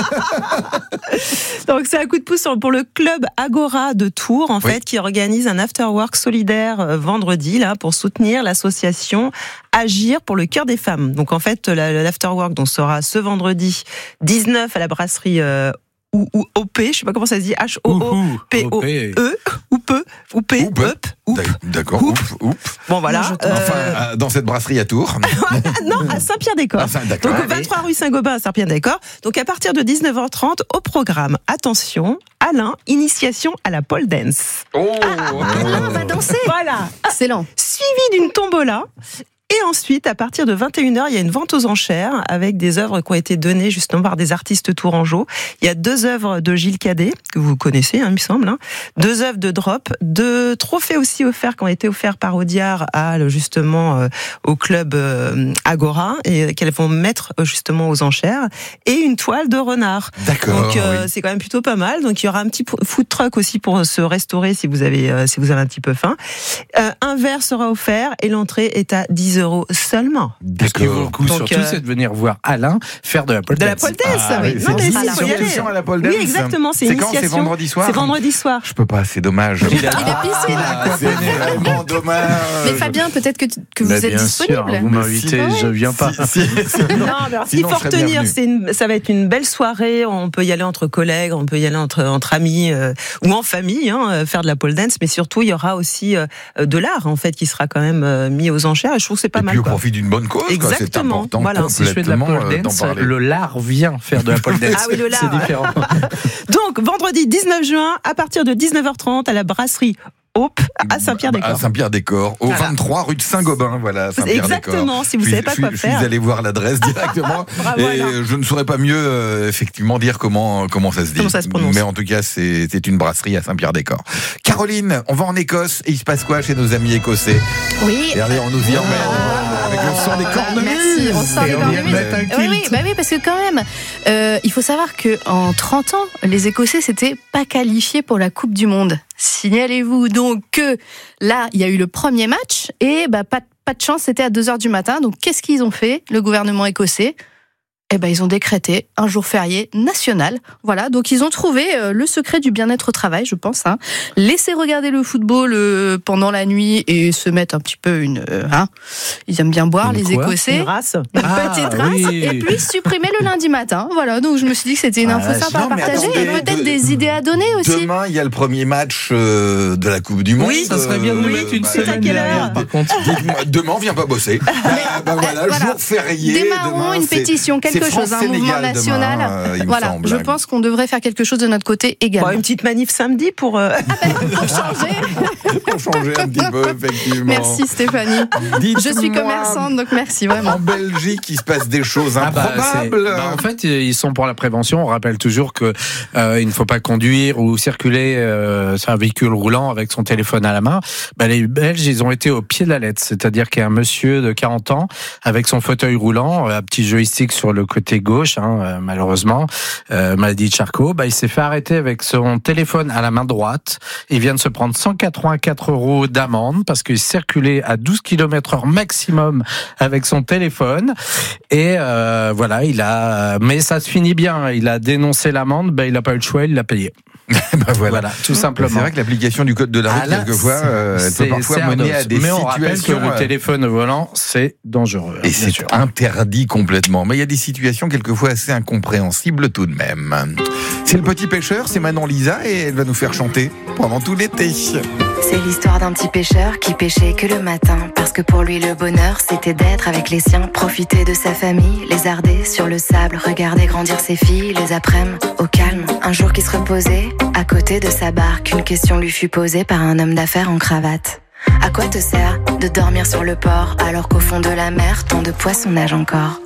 S6: Donc c'est un coup de pouce pour le club Agora de Tours, en
S2: Oui.
S6: fait, qui organise un after-work solidaire euh, vendredi là pour soutenir l'association Agir pour le cœur des femmes. Donc en fait, la- l'after-work donc sera ce vendredi dix-neuf à la brasserie euh, ou, ou O P, je sais pas comment ça se dit, H O O P O E ou peu ou P
S2: Oup.
S6: Up. Oup.
S2: D'accord.
S6: Oup.
S2: Oup, oup.
S6: Bon voilà. Euh,
S2: Enfin, euh, dans cette brasserie à Tours.
S6: non, à Saint-Pierre-des-Corps.
S2: Ah, ça, d'accord.
S6: Donc, au vingt-trois rue Saint-Gobain à Saint-Pierre-des-Corps. Donc, à partir de dix-neuf heures trente, au programme, attention, Alain, initiation à la pole dance.
S2: Oh.
S5: Alain va danser.
S6: Voilà.
S5: Excellent.
S6: Suivi d'une tombola. Et ensuite, à partir de vingt et une heures, il y a une vente aux enchères avec des œuvres qui ont été données justement par des artistes tourangeaux. Il y a deux œuvres de Gilles Cadet, que vous connaissez, hein, il me semble. Hein. Deux œuvres de Drop, deux trophées aussi offerts qui ont été offerts par Audiard à, justement, euh, au club euh, Agora et qu'elles vont mettre euh, justement aux enchères. Et une toile de renard.
S2: D'accord.
S6: Donc, euh,
S2: oui.
S6: c'est quand même plutôt pas mal. Donc, il y aura un petit food truck aussi pour se restaurer si vous avez, euh, si vous avez un petit peu faim. Euh, un verre sera offert et l'entrée est à dix euros seulement.
S9: Ce qui vaut le coup,
S6: Donc,
S9: surtout,
S6: euh,
S9: c'est de venir voir Alain faire de la pole
S6: De la
S9: dance.
S6: pole dance,
S2: Ah,
S6: oui.
S2: oui,
S6: Non, mais
S2: c'est
S6: si,
S2: une
S6: faut y aller.
S2: initiation à la pole dance.
S6: Oui, exactement, c'est
S2: C'est quand? C'est
S6: initiation.
S2: vendredi soir?
S6: C'est vendredi soir.
S2: Je peux pas, c'est dommage.
S9: Il a,
S5: Il est pissé.
S9: il a-
S2: C'est vraiment dommage.
S5: Mais Fabien, peut-être que, tu- que vous
S9: Bah,
S5: êtes
S9: bien
S5: disponible.
S9: sûr, vous m'invitez,
S2: Mais si-
S9: je viens pas.
S2: Si- si- si-
S6: Non, mais alors, ce qu'il
S2: Sinon,
S6: faut
S2: je serais
S6: retenir,
S2: bienvenu.
S6: c'est une, ça va être une belle soirée. On peut y aller entre collègues, on peut y aller entre, entre amis euh, ou en famille, hein, euh, faire de la pole dance. Mais surtout, il y aura aussi euh, de l'art en fait qui sera quand même euh, mis aux enchères. Et je trouve que c'est pas
S2: Et
S6: mal.
S2: puis au
S6: quoi.
S2: profit d'une bonne cause, quoi. C'est
S6: Exactement,
S2: important
S6: voilà.
S9: Si je fais de la
S2: complètement,
S9: pole
S2: euh, d'en
S9: dance,
S2: parler.
S9: le lard vient faire de la pole dance.
S6: Ah oui, le lard,
S9: c'est
S6: ouais.
S9: différent.
S6: Donc vendredi dix-neuf juin, à partir de dix-neuf heures trente, à la brasserie Hope à Saint-Pierre-des-Corps.
S2: À Saint-Pierre-des-Corps, au
S6: Voilà.
S2: vingt-trois rue de Saint-Gobain, voilà, Saint-Pierre-des-Corps.
S6: Exactement, si vous
S2: Je
S6: savez
S2: suis-
S6: pas
S2: je
S6: quoi
S2: suis-
S6: faire.
S2: Je suis allé voir l'adresse directement
S6: Bravo,
S2: et
S6: Alain.
S2: je ne saurais pas mieux euh, effectivement dire comment comment ça se dit.
S6: Comment ça se prononce.
S2: Mais en tout cas, c'est c'est une brasserie à Saint-Pierre-des-Corps. Caroline, on va en Écosse et il se passe quoi chez nos amis écossais?
S5: Oui.
S2: Et allez, on nous y emmène avec le son des cornemuses.
S5: Merci, on sort
S2: Et
S5: des
S2: on vient de
S5: cornemuses.
S2: mettre un
S5: Oui, oui,
S2: kilt.
S5: bah oui, parce que quand même, euh, il faut savoir que en trente ans, les Écossais s'étaient pas qualifiés pour la Coupe du Monde. Signalez-vous donc que là, il y a eu le premier match et bah pas, pas de chance, c'était à deux heures du matin. Donc qu'est-ce qu'ils ont fait, le gouvernement écossais? Eh ben, ils ont décrété un jour férié national. Voilà, donc ils ont trouvé euh, le secret du bien-être au travail, je pense. Hein. Laisser regarder le football euh, pendant la nuit et se mettre un petit peu une... euh, hein. Ils aiment bien boire,
S9: Une
S5: les
S9: quoi
S5: Écossais.
S6: Une race.
S5: Une
S9: Ah,
S5: petite race.
S9: oui.
S5: Et puis supprimer le lundi matin. Voilà, donc je me suis dit que c'était une info
S9: Ah,
S5: sympa
S2: non,
S5: à
S2: mais
S5: partager
S2: attendez,
S5: et peut-être
S2: de-
S5: des idées à donner aussi.
S2: Demain, il y a le premier match euh, de la Coupe du Monde.
S6: Oui,
S9: Ça serait bien de nous
S2: Euh,
S9: mettre une
S2: bah,
S6: c'est à
S9: semaine
S6: quelle
S9: derrière,
S6: heure
S9: par contre.
S2: Dites-moi, demain, on vient pas bosser. Ah, bah voilà,
S5: voilà.
S2: jour férié.
S5: Démarrons
S2: demain,
S5: une
S2: c'est-
S5: pétition, quelque
S2: c'est
S5: chose, un mouvement
S2: France-Sénégal
S5: national.
S2: demain, euh, il me
S5: Voilà,
S2: semble.
S5: je pense qu'on devrait faire quelque chose de notre côté également.
S6: Bon, une petite manif samedi pour. euh,
S5: Pour changer.
S2: Pour changer un petit peu, effectivement.
S5: Merci Stéphanie.
S2: Dites-moi,
S5: Je suis commerçante, donc merci vraiment.
S2: En Belgique, il se passe des choses
S9: Ah bah,
S2: improbables.
S9: c'est- bah, en fait, ils sont pour la prévention. On rappelle toujours que euh, il ne faut pas conduire ou circuler euh, sur un véhicule roulant avec son téléphone à la main. Bah, les Belges, ils ont été au pied de la lettre, c'est-à-dire qu'il y a un monsieur de quarante ans avec son fauteuil roulant, un petit joystick sur le côté gauche, hein, euh, malheureusement, euh, maladie de Charcot. Bah, il s'est fait arrêter avec son téléphone à la main droite. Il vient de se prendre cent quatre-vingt-quatre euros d'amende parce qu'il circulait à douze kilomètres heure maximum avec son téléphone. Et euh, voilà, il a. Mais ça se finit bien. Il a dénoncé l'amende. Ben, il n'a pas eu le choix. Il l'a payé.
S2: Bah voilà.
S9: Voilà, tout simplement.
S2: C'est vrai que l'application du code de la route,
S9: Ah là,
S2: quelquefois,
S9: c'est-
S2: euh, elle peut
S9: c'est-
S2: parfois
S9: c'est
S2: mener
S9: ardos.
S2: à des
S9: Mais on rappelle que
S2: situations.
S9: le
S2: euh,
S9: téléphone au volant, c'est dangereux.
S2: Et
S9: bien
S2: c'est
S9: sûr.
S2: interdit complètement. Mais il y a des situations quelquefois assez incompréhensibles tout de même. C'est le petit pêcheur, c'est Manon Lisa et elle va nous faire chanter pendant tout l'été.
S12: C'est l'histoire d'un petit pêcheur qui pêchait que le matin. Parce que pour lui le bonheur c'était d'être avec les siens. Profiter de sa famille, lézarder sur le sable. Regarder grandir ses filles, les après-midi au calme. Un jour qui se reposait à côté de sa barque. Une question lui fut posée par un homme d'affaires en cravate. À quoi te sert de dormir sur le port alors qu'au fond de la mer tant de poissons nagent encore?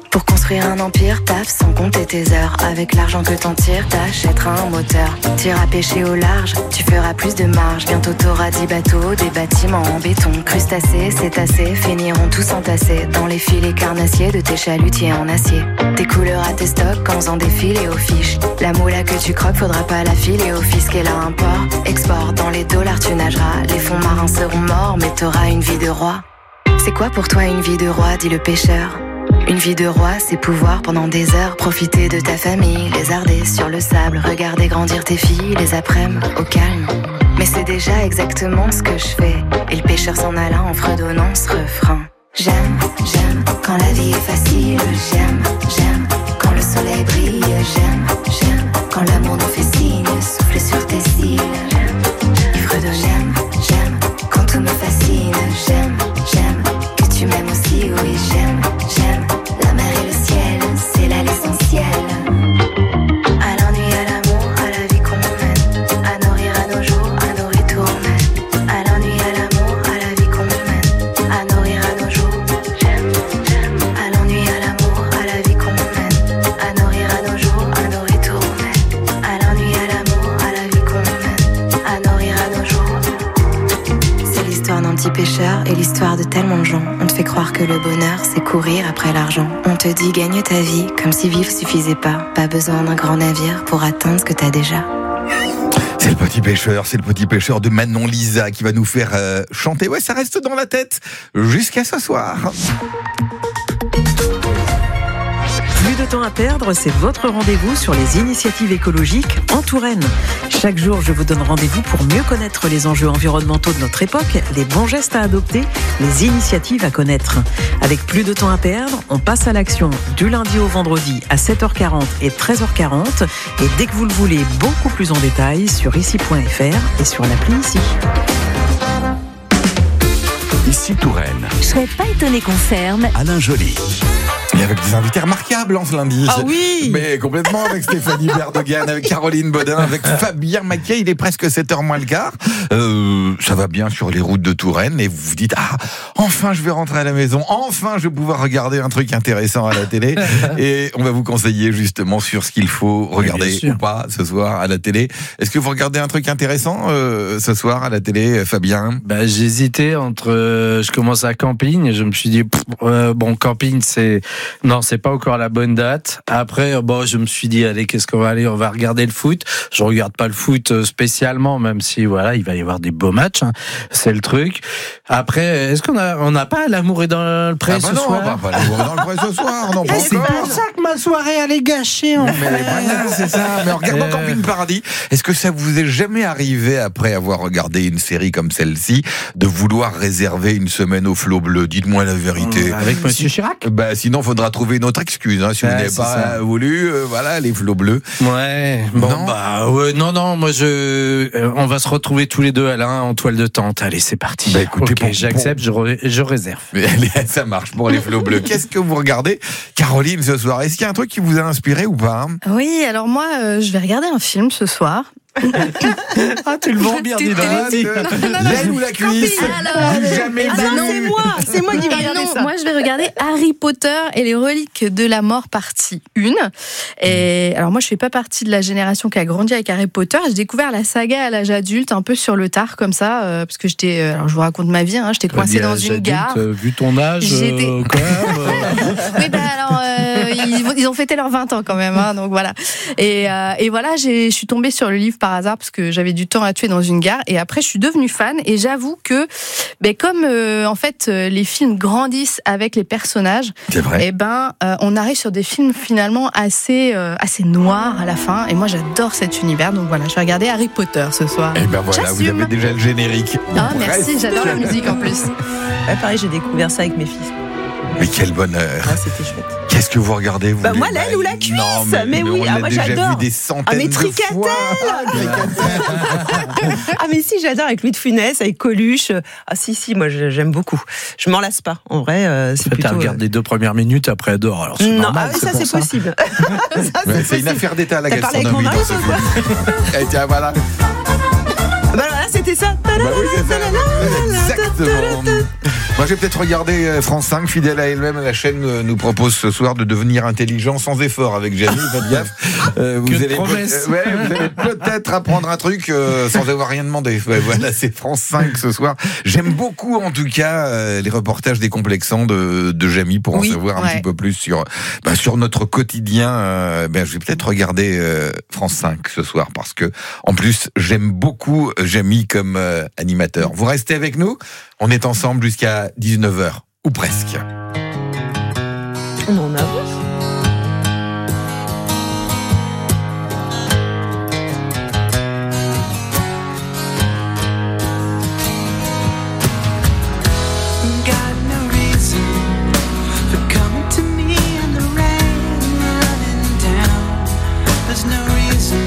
S12: Pour construire un empire, taffe sans compter tes heures. Avec l'argent que t'en tires, t'achèteras un moteur. T'iras pêcher au large, tu feras plus de marge. Bientôt t'auras dix bateaux, des bâtiments en béton. Crustacés, cétacés, finiront tous entassés dans les filets carnassiers de tes chalutiers en acier. Tes couleurs à tes stocks en faisant défiler aux fiches. La moula que tu croques, faudra pas la filer au fisc. Et là, import, export, dans les dollars tu nageras. Les fonds marins seront morts, mais t'auras une vie de roi. C'est quoi pour toi une vie de roi, dit le pêcheur? Une vie de roi, c'est pouvoir pendant des heures profiter de ta famille, lézarder sur le sable, regarder grandir tes filles, les après-midi au calme. Mais c'est déjà exactement ce que je fais. Et le pêcheur s'en alla en fredonnant ce refrain. J'aime, j'aime quand la vie est facile. J'aime, j'aime quand le soleil brille. J'aime, j'aime quand l'amour nous fait signe. Souffle sur tes cils. Il fredonne. J'aime, j'aime quand tout me fascine. J'aime, j'aime que tu m'aimes aussi. Oui, j'aime, j'aime la mer et le ciel. C'est là l'essentiel. À l'ennui, à l'amour, à la vie qu'on mène. À nos rires, à nos jours, à nos retours on mène. À l'ennui, à l'amour, à la vie qu'on mène. À nos rires, à nos jours. J'aime, j'aime. À l'ennui, à l'amour, à la vie qu'on mène. À nos rires, à nos jours, à nos retours on mène. À l'ennui, à l'amour, à la vie qu'on mène. À nos rires, à nos jours. C'est l'histoire d'un petit pêcheur et l'histoire de tellement de gens. On te fait croire que le bonheur, c'est courir après l'argent. On te dit gagne ta vie, comme si vivre suffisait pas. Pas besoin d'un grand navire pour atteindre ce que t'as déjà.
S2: C'est le petit pêcheur, c'est le petit pêcheur de Manon Lisa qui va nous faire euh, chanter. Ouais, ça reste dans la tête jusqu'à ce soir.
S13: Plus de temps à perdre, c'est votre rendez-vous sur les initiatives écologiques en Touraine. Chaque jour, je vous donne rendez-vous pour mieux connaître les enjeux environnementaux de notre époque, les bons gestes à adopter, les initiatives à connaître. Avec plus de temps à perdre, on passe à l'action du lundi au vendredi à sept heures quarante et treize heures quarante. Et dès que vous le voulez, beaucoup plus en détail sur ici point f r et sur l'appli Ici.
S3: Ici Touraine.
S8: Je serais pas étonné qu'on ferme.
S3: Alain Joly.
S2: Et avec des invités remarquables en ce lundi.
S6: Ah oui.
S2: Mais complètement, avec Stéphanie Berdegan, avec Caroline Bodin, avec Fabien Maquet. Il est presque sept heures moins le quart. Euh, ça va bien sur les routes de Touraine et vous vous dites, ah, enfin je vais rentrer à la maison. Enfin je vais pouvoir regarder un truc intéressant à la télé. Et on va vous conseiller justement sur ce qu'il faut regarder ou pas ce soir à la télé. Est-ce que vous regardez un truc intéressant euh, ce soir à la télé, Fabien?
S9: Bah, j'hésitais entre, euh, je commence à camping et je me suis dit, pff, euh, bon, camping c'est, non, c'est pas encore la bonne date. Après, bon, je me suis dit, allez, qu'est-ce qu'on va aller? On va regarder le foot. Je regarde pas le foot spécialement, même si, voilà, il va y avoir des beaux matchs. Hein. C'est le truc. Après, est-ce qu'on a, on n'a pas l'amour est dans le pré
S2: ah bah
S9: ce
S2: non,
S9: soir?
S2: Bah, pas l'amour est dans le pré ce soir. Non, pas
S9: c'est
S2: encore.
S9: pour ça que ma soirée elle est gâchée, en
S2: Mais
S9: fait.
S2: voilà, c'est ça. Mais en regardant
S9: Euh...
S2: Camping Paradis, est-ce que ça vous est jamais arrivé, après avoir regardé une série comme celle-ci, de vouloir réserver une semaine au flot bleu? Dites-moi la vérité.
S9: Avec Monsieur Chirac?
S2: Bah, sinon, faudra trouver une autre excuse, hein, si
S9: Ouais,
S2: vous n'avez
S9: c'est
S2: pas
S9: ça.
S2: voulu, euh, voilà, les flots bleus.
S9: Ouais, bon,
S2: Non.
S9: bah, ouais, non, non, moi, je, euh, on va se retrouver tous les deux, Alain, en toile de tente. Allez, c'est parti.
S2: Bah, écoutez,
S9: ok,
S2: pour-
S9: j'accepte, je, re- je réserve.
S2: Mais allez, ça marche pour les flots bleus. Qu'est-ce que vous regardez, Caroline, ce soir? Est-ce qu'il y a un truc qui vous a inspiré ou pas?
S5: Oui, alors moi, euh, je vais regarder un film ce soir.
S9: Ah, tu le vends bien, dis donc.
S2: L'aile ou la cuisse?
S5: Alors,
S9: Jamais
S5: ah
S9: vu.
S5: non,
S6: C'est moi, c'est moi qui vais
S5: Eh
S6: regarder
S5: non,
S6: ça.
S5: moi je vais regarder Harry Potter et les reliques de la mort partie un. Et alors moi je fais pas partie de la génération qui a grandi avec Harry Potter. J'ai découvert la saga à l'âge adulte un peu sur le tard comme ça, euh, parce que j'étais, euh, alors je vous raconte ma vie, hein, j'étais coincée dans une gare.
S9: Euh, vu ton âge,
S5: J'étais-
S9: euh, quand même. euh,
S5: Oui, bah alors euh, ils, ils ont fêté leurs vingt ans quand même, hein, donc voilà. Et, euh, et voilà, j'ai- je suis tombée sur le livre par hasard parce que j'avais du temps à tuer dans une gare. Et après, je suis devenue fan. Et j'avoue que, ben, comme euh, en fait euh, les films grandissent avec les personnages,
S2: C'est vrai.
S5: et ben euh, on arrive sur des films finalement assez euh, assez noirs à la fin. Et moi, j'adore cet univers. Donc voilà, je vais regarder Harry Potter ce soir.
S2: Et ben voilà, vous
S5: J'assume.
S2: avez déjà le générique.
S5: Ah merci, j'adore la musique en plus.
S6: Ouais, pareil, j'ai découvert ça avec mes fils.
S2: Mais quel bonheur.
S6: Ah, c'était chouette.
S2: Qu'est-ce que vous regardez, vous?
S6: Bah, moi,
S2: les-
S6: l'aile ou la cuisse.
S2: Non,
S6: Mais oui,
S2: on
S6: ah,
S2: l'a
S6: moi,
S2: déjà
S6: j'adore.
S2: vu des centaines
S6: Ah, mais
S2: de
S6: Tricatel.
S2: fois. Ah, Tricatel.
S6: Ah mais si, j'adore avec Louis de Funès, avec Coluche. Ah si si, moi je- j'aime beaucoup. Je m'en lasse pas. En vrai, euh, c'est
S9: T'as
S6: plutôt.
S9: regardé les deux premières minutes, après elle dort. Alors c'est
S6: Non,
S9: normal.
S6: ah oui, ça
S9: pour
S6: c'est possible. Ça,
S2: Ouais, c'est une
S6: possible.
S2: affaire d'État, la
S6: T'as parlé avec
S2: gastronomie
S6: mon
S2: dans ce
S6: mari,
S2: film. Et tiens, voilà.
S6: Bah voilà, c'était ça.
S2: Bah oui, c'est ça. Exactement. Moi, j'ai peut-être regardé euh, France cinq, fidèle à elle-même. La chaîne euh, nous propose ce soir de devenir intelligent sans effort avec Jamie. Faites gaffe. Euh, vous,
S9: Que de
S2: allez
S9: promesses.
S2: peut- euh, ouais, vous allez peut-être apprendre un truc euh, sans avoir rien demandé. Ouais, voilà, c'est France cinq ce soir. J'aime beaucoup, en tout cas, euh, les reportages décomplexants de, de Jamie pour en
S5: Oui,
S2: savoir un
S5: ouais.
S2: petit peu plus sur, bah, sur notre quotidien. Euh, ben, je vais peut-être regarder euh, France cinq ce soir parce que, en plus, j'aime beaucoup Jamie comme euh, animateur. Vous restez avec nous. On est ensemble jusqu'à dix-neuf heures, ou presque.
S11: On en avance.
S1: Got no reason for coming to me in the rain, running down. There's no reason.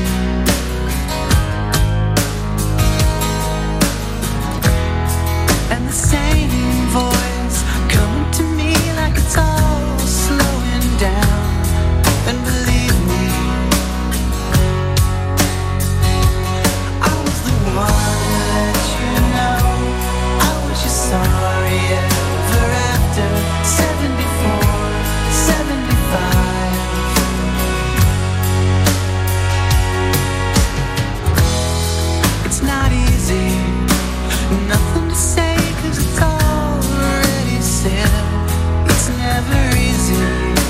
S1: And the same voice coming to me like it's all slowing down. And believe me, I was the one to let you know I was your sorry ever after. Seventy-four, seventy-five. It's not easy, nothing to say 'cause it's already said. It's never easy.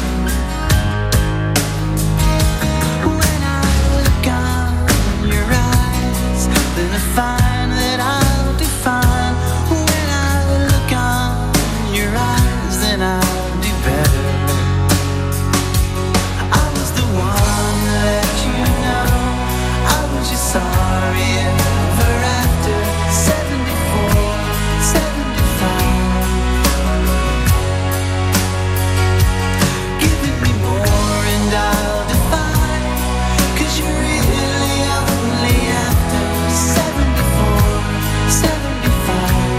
S1: When I look on your eyes, then I find that I'll define. When I look on your eyes, then I'll do better. I was the one to let you know I was your sorry ever after. Seventy-four, seventy-five. Giving me more and I'll define. 'Cause you're really only after. Seventy-four, seventy-five.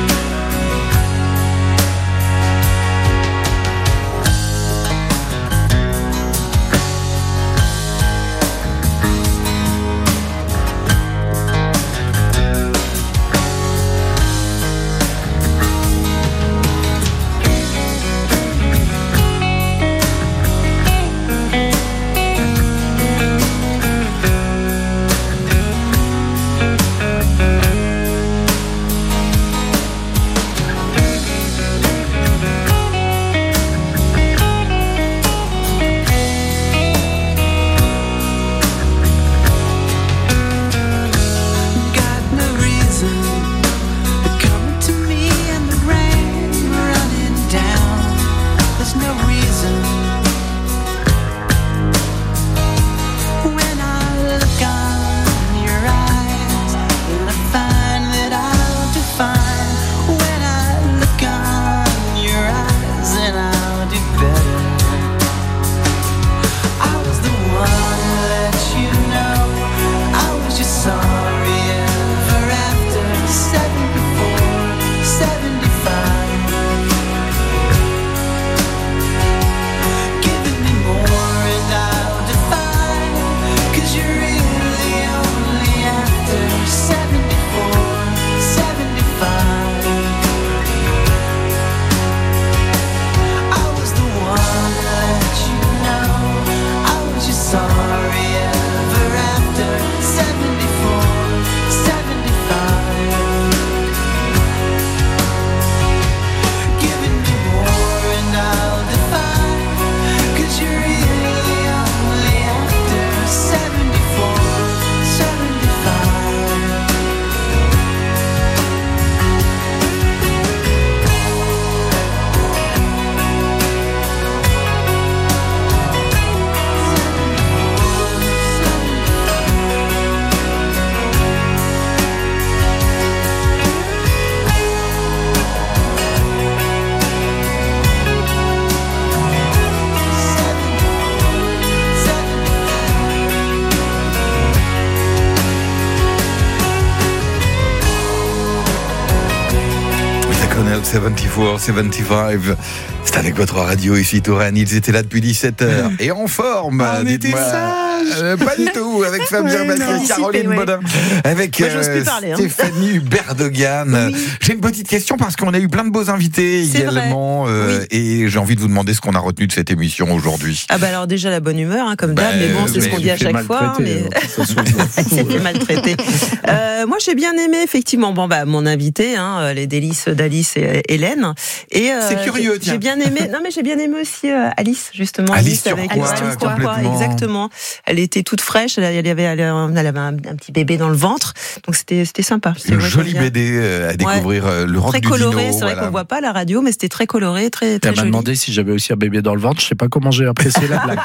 S1: Got no reason for coming to me in the rain, running down. There's no reason. When I look on your eyes, then I find that I'll define. When I look on your eyes, then I'll do better. I was the one to let you know I was your sorry ever after. Seventy-four, seventy-five. Giving me more and I'll define. 'Cause you're really only after. Seventy-four, seventy-five. I was the one to let you know I was your sorry ever after. Seventy-four, seventy-five. Giving me more and I'll define. 'Cause you're really only after. Seventy-four, seventy-five.
S2: Colonel soixante-quatre, soixante-quinze. C'est avec votre radio ici, Touraine. Ils étaient là depuis dix-sept heures. Et en forme.
S9: On était
S2: dites-moi.
S9: sages.
S2: Euh, pas du tout, avec Fabien
S5: Ouais,
S2: Maquet,
S5: non.
S2: Caroline
S5: Ouais.
S2: Bodin, avec
S6: Moi, j'ose
S2: euh,
S6: plus parler, hein.
S2: Stéphanie Hubert-Dogan.
S6: Oui.
S2: J'ai une petite question parce qu'on a eu plein de beaux invités
S6: C'est
S2: également, euh, et j'ai envie de vous demander ce qu'on a retenu de cette émission aujourd'hui.
S6: Ah bah alors déjà la bonne humeur, hein, comme
S2: Bah,
S6: d'hab, mais bon, c'est ce
S2: mais
S6: qu'on
S2: tu
S6: dit à
S9: fais
S6: chaque fois. hein,
S9: maltraiter,
S6: mais...
S9: euh, ça se voit.
S6: C'est fait maltraité. Euh, moi, j'ai bien aimé effectivement. Bon bah mon invité, hein, les délices d'Alice et Hélène. Et euh,
S2: C'est curieux,
S6: j'ai-
S2: tiens.
S6: J'ai bien aimé. Non mais j'ai bien aimé aussi euh, Alice justement.
S2: Alice
S6: avec
S2: Turquois,
S6: Alice Turquois,
S2: complètement.
S6: exactement. Elle était toute fraîche. Elle avait, elle avait, elle avait un, un petit bébé dans le ventre. Donc c'était, c'était sympa. C'était-
S2: Le
S6: moi,
S2: joli
S6: j'aime bien.
S2: B D euh, à découvrir, euh, le rock
S6: Très
S2: du
S6: coloré.
S2: dino,
S6: C'est vrai
S2: voilà.
S6: qu'on voit pas à la radio, mais c'était très coloré, très très
S9: Elle m'a
S6: joli.
S9: demandé si j'avais aussi un bébé dans le ventre. Je sais pas comment j'ai apprécié la blague.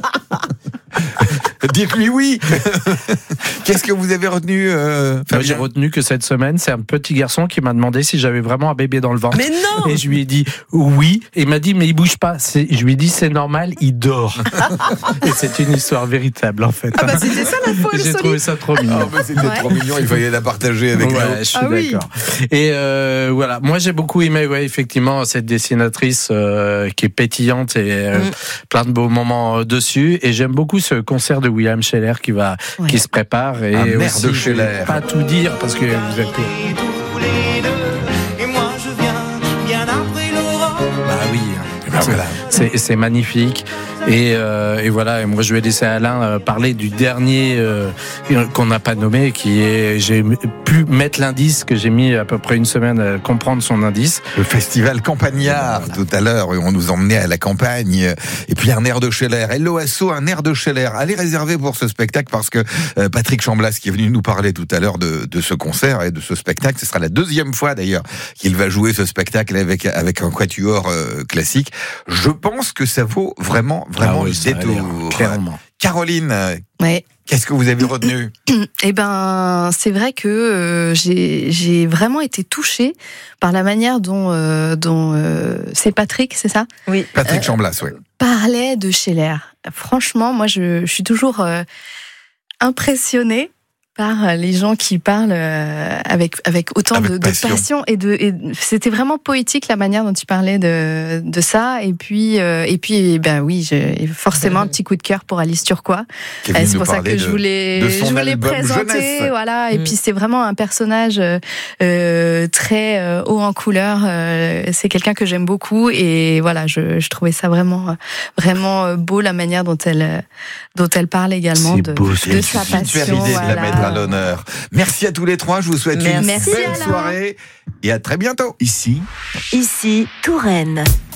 S2: Dites-lui oui. Qu'est-ce que vous avez retenu, euh,
S9: Moi,
S2: Fabien
S9: j'ai retenu que cette semaine, c'est un petit garçon qui m'a demandé si j'avais vraiment un bébé dans le ventre.
S6: Mais non.
S9: Et je lui ai dit oui. Et il m'a dit mais il bouge pas. C'est- Je lui ai dit c'est normal, il dort. Et c'est une histoire véritable en fait.
S6: Ah bah c'était ça la folle
S9: J'ai
S6: solide.
S9: trouvé ça trop
S2: Ah,
S9: mignon.
S2: bah, c'était trop mignon, il fallait la partager avec
S9: Ouais,
S2: nous.
S9: je suis
S5: Ah oui.
S9: d'accord. Et euh, voilà, moi j'ai beaucoup aimé, ouais, effectivement, cette dessinatrice euh, qui est pétillante et euh,
S6: Mm.
S9: plein de beaux moments euh, dessus. Et j'aime beaucoup ce concert de William Scheller qui va,
S5: Ouais.
S9: qui se prépare. Et
S2: Un air
S9: aussi,
S2: de
S9: je vais
S2: Scheller.
S9: pas tout dire parce que vous êtes.
S1: tous les deux. Et moi je viens bien après l'aurore.
S9: Bah oui.
S2: Ben voilà.
S9: C'est c'est magnifique. Et, euh, et voilà, et moi je vais laisser Alain euh, parler du dernier euh, qu'on n'a pas nommé, qui est, j'ai pu mettre l'indice que j'ai mis à peu près une semaine à comprendre son indice.
S2: Le festival Campagnard, tout à l'heure, on nous emmenait à la campagne, et puis un air de Scheller. Hello Asso, un air de Scheller. Allez réserver pour ce spectacle parce que euh, Patrick Chamblas, qui est venu nous parler tout à l'heure de, de ce concert et de ce spectacle, ce sera la deuxième fois d'ailleurs qu'il va jouer ce spectacle avec, avec un quatuor euh, classique. Je pense que ça vaut vraiment, vraiment
S9: Ah oui,
S2: le
S9: ça a l'air,
S2: détour.
S9: clairement.
S2: Caroline, euh,
S5: Ouais.
S2: qu'est-ce que vous avez retenu?
S5: Eh ben, c'est vrai que euh, j'ai j'ai vraiment été touchée par la manière dont euh, dont euh, c'est Patrick, c'est ça,
S6: Oui.
S2: Patrick
S5: Euh,
S2: Chamblas, oui.
S5: parlait de Scheller. Franchement, moi, je, je suis toujours euh, impressionnée par les gens qui parlent euh, avec avec autant
S2: Avec
S5: de, de
S2: passion.
S5: passion et de et c'était vraiment poétique la manière dont il parlait de de ça et puis euh, et puis ben oui, j'ai forcément un petit coup de cœur pour Alice Turquois.
S2: Qui est
S5: Euh,
S2: venu
S5: C'est
S2: nous
S5: pour ça
S2: parler
S5: que je
S2: de-
S5: voulais
S2: de
S5: je
S2: son
S5: voulais
S2: album
S5: présenter,
S2: Jeunesse.
S5: voilà. Et
S6: Mm.
S5: puis c'est vraiment un personnage euh, euh, très euh, haut en couleur. euh, c'est quelqu'un que j'aime beaucoup et voilà, je, je trouvais ça vraiment vraiment euh, beau la manière dont elle euh, dont elle parle également
S9: C'est
S5: de,
S9: beau,
S5: de
S9: c'est
S5: sa
S2: Super
S5: passion.
S2: idée de la
S5: voilà.
S2: mettre à l'honneur. Merci à tous les trois. Je vous souhaite une
S6: Merci.
S5: Merci,
S2: belle
S5: Alain.
S2: soirée et à très bientôt.
S3: Ici,
S8: Ici, Touraine.